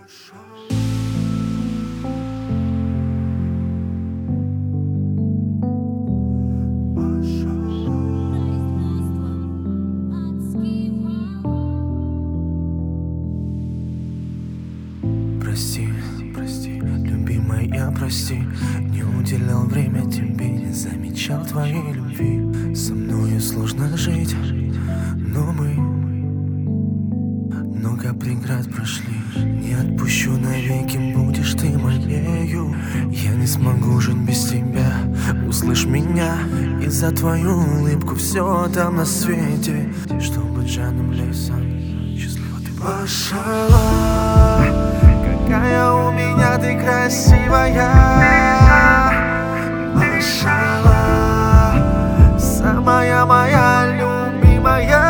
Прости, прости, любимая, прости. Не уделял время тебе, не замечал твоей любви. Со мною сложно жить, но мы много преград прошли. Не отпущу навеки, будешь ты моею. Я не смогу жить без тебя, услышь меня. И за твою улыбку все там на свете. Чтобы Джаном Лейсан счастлива ты пошла. Какая у меня ты красивая, машалла, самая моя любимая.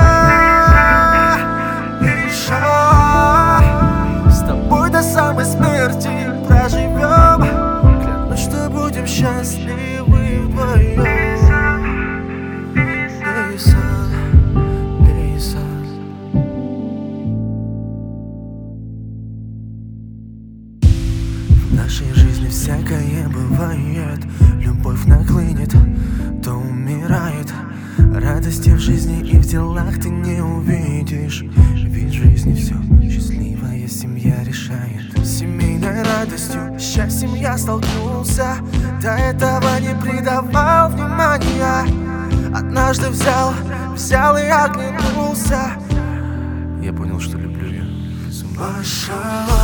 Иша, с тобой до самой смерти проживем. Клянусь, что будем счастливы вдвоем. Лейсан, Лейсан. В нашей жизни всякое бывает. Любовь наклынет, то умирает. Радости в жизни и в делах ты не увидишь. Ведь в жизни все счастливая семья решает. С семейной радостью, счастьем я столкнулся. До этого не придавал внимания. Однажды взял и оглянулся. Я понял, что люблю ее. Машалла.